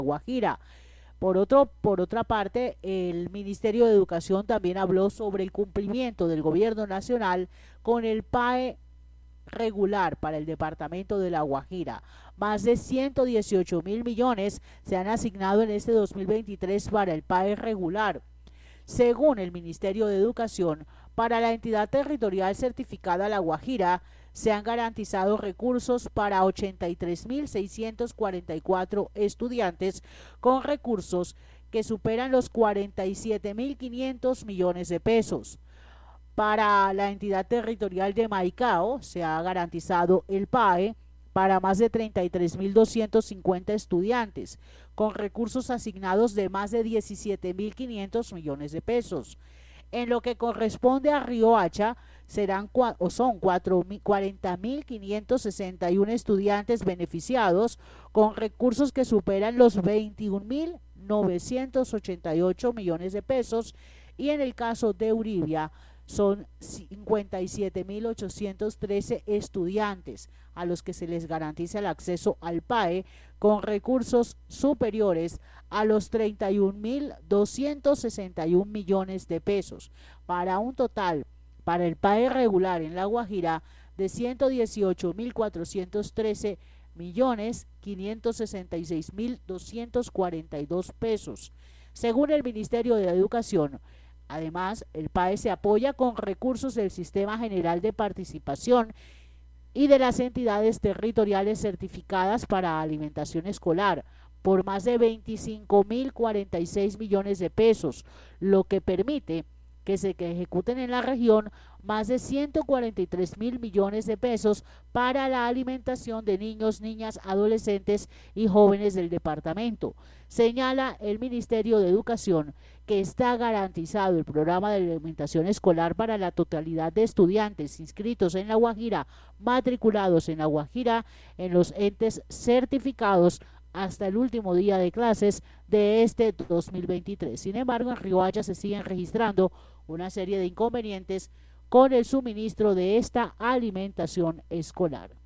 Guajira. Por otra parte, el Ministerio de Educación también habló sobre el cumplimiento del gobierno nacional con el PAE regular para el departamento de La Guajira. Más de 118.000 millones se han asignado en este 2023 para el PAE regular. Según el Ministerio de Educación, para la entidad territorial certificada La Guajira, se han garantizado recursos para 83.644 estudiantes con recursos que superan los 47.500 millones de pesos. Para la entidad territorial de Maicao se ha garantizado el PAE para más de 33.250 estudiantes, con recursos asignados de más de 17.500 millones de pesos. En lo que corresponde a Riohacha, son 40.561 estudiantes beneficiados con recursos que superan los 21.988 millones de pesos, y en el caso de Uribia son 57.813 estudiantes a los que se les garantiza el acceso al PAE con recursos superiores a los 31.261 millones de pesos, para un total para el PAE regular en La Guajira de 118.413 millones 566.242 pesos. Según el Ministerio de Educación, además, el PAE se apoya con recursos del Sistema General de Participación y de las entidades territoriales certificadas para alimentación escolar por más de 25.046 millones de pesos, lo que permite que se ejecuten en la región más de 143.000 millones de pesos para la alimentación de niños, niñas, adolescentes y jóvenes del departamento. Señala el Ministerio de Educación que está garantizado el programa de alimentación escolar para la totalidad de estudiantes inscritos en La Guajira, matriculados en La Guajira, en los entes certificados hasta el último día de clases de este 2023. Sin embargo, en Riohacha se siguen registrando una serie de inconvenientes con el suministro de esta alimentación escolar.